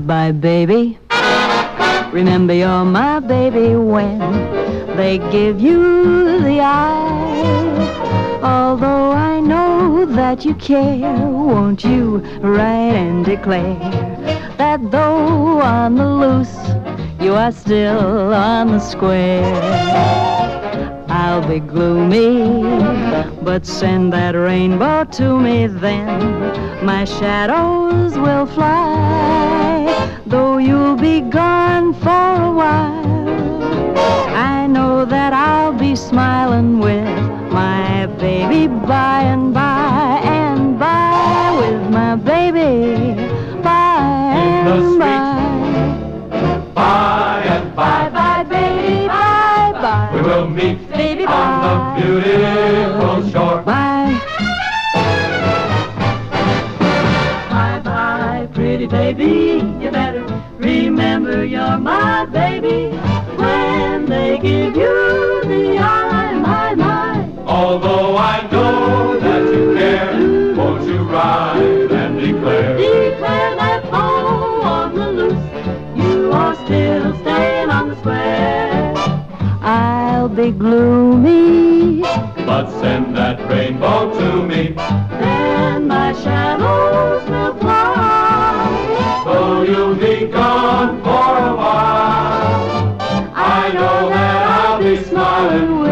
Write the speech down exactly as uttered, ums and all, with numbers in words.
Goodbye, baby. Remember you're my baby when they give you the eye. Although I know that you care, won't you write and declare that though on the loose, you are still on the square. I'll be gloomy, but send that rainbow to me then. My shadows will fly, though you'll be gone for a while. I know that I'll be smiling with my baby by and by, and by with my baby by and by. By and by, bye, baby, bye, bye. we will meet Baby, on bye. the beautiful shore. Bye. Bye, bye, pretty baby. You better remember you're my baby when they give you the eye, my, my. Although I know that you care, won't you ride and declare? Declare that though on the loose, you are still staying on the square. I'll be gloomy, But send that rainbow to me, then my shadows will fly. though you'll be gone for a while. I know that I'll be smiling